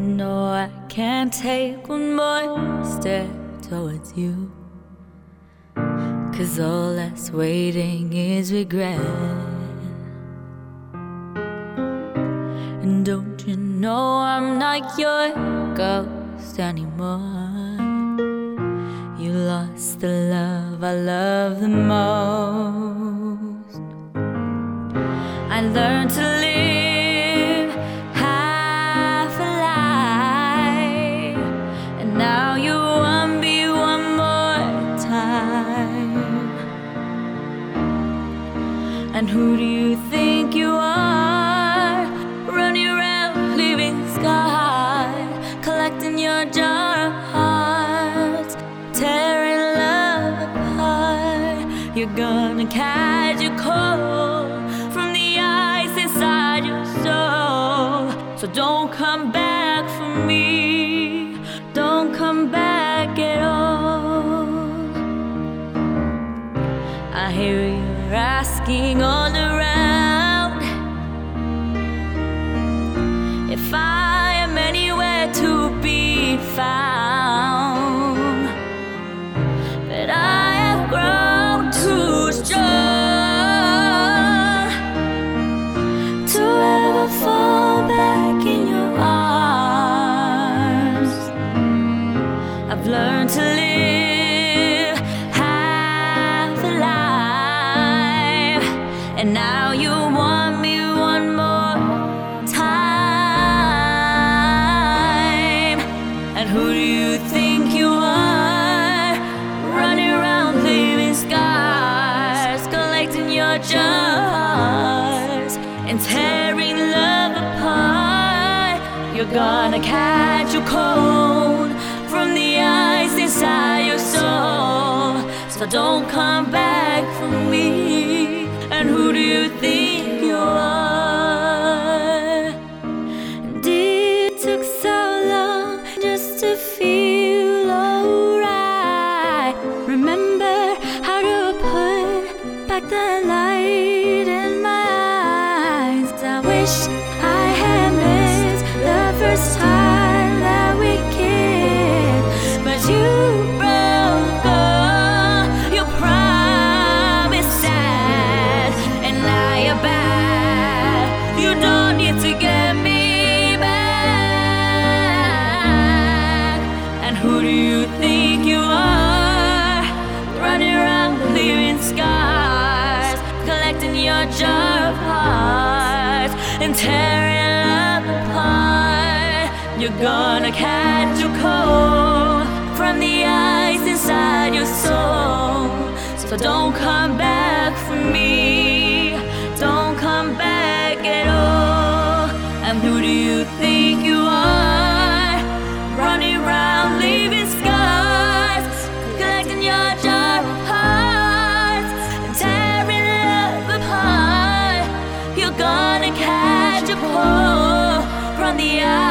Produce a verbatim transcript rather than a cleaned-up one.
No, I can't take one more step towards you, 'cause all that's waiting is regret. And don't you know I'm not your ghost anymore? You lost the love I love the most. I learned to live half a life, and now you want me one more time. And who do you think you are, running around leaving scars, collecting your jar of hearts, tearing love apart? You're gonna catch a cold from the ice inside your soul. So don't come back for me, don't come back at all. I hear you're asking all around if I am anywhere to be found, but I have grown too strong to ever fall back in your arms. I've learned to live half a life, and now you want me one more time. And who do you think you are, running around leaving scars, collecting your jars and tearing love apart? You're gonna catch a cold from the ice inside your soul. So don't come back for me. And who do you think you are? And it took so long just to feel alright. Remember how to put back the light in my eyes. I wish I had missed the first time that we kissed, but you broke all your promises, and now you're back. You don't need to get me back. And who do you think you are, running around leaving scars, collecting your jar of hearts and tearing love apart? You're gonna catch a cold from the ice inside your soul. So don't come back for me, don't come back at all. And who do you think you are, running around leaving scars, collecting your jar of hearts and tearing love apart? You're gonna catch a cold from the ice